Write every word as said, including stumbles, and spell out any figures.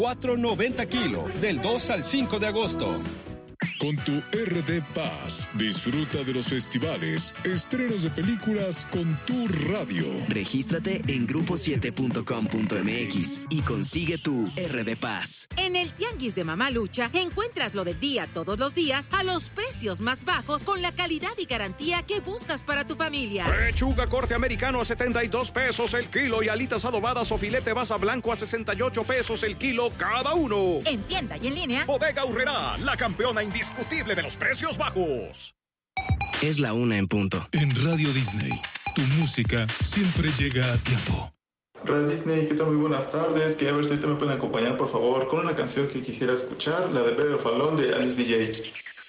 cuatro noventa kilo, del dos al cinco de agosto. Con tu R D Paz, disfruta de los festivales, estrenos de películas con tu radio. Regístrate en grupo siete punto com punto m x y consigue tu R D Paz. En el Tianguis de Mamalucha encuentras lo del día todos los días a los precios más bajos con la calidad y garantía que buscas para tu familia. Pechuga corte americano a setenta y dos pesos el kilo y alitas adobadas o filete basa blanco a sesenta y ocho pesos el kilo cada uno. En tienda y en línea. Bodega Aurrerá, la campeona indiscutible de los precios bajos. Es la una en punto. En Radio Disney, tu música siempre llega a tiempo. Radio Disney, ¿qué tal? Muy buenas tardes. Quería ver si ahorita me pueden acompañar, por favor, con una canción que quisiera escuchar, la de Better Fall On de Alice D J.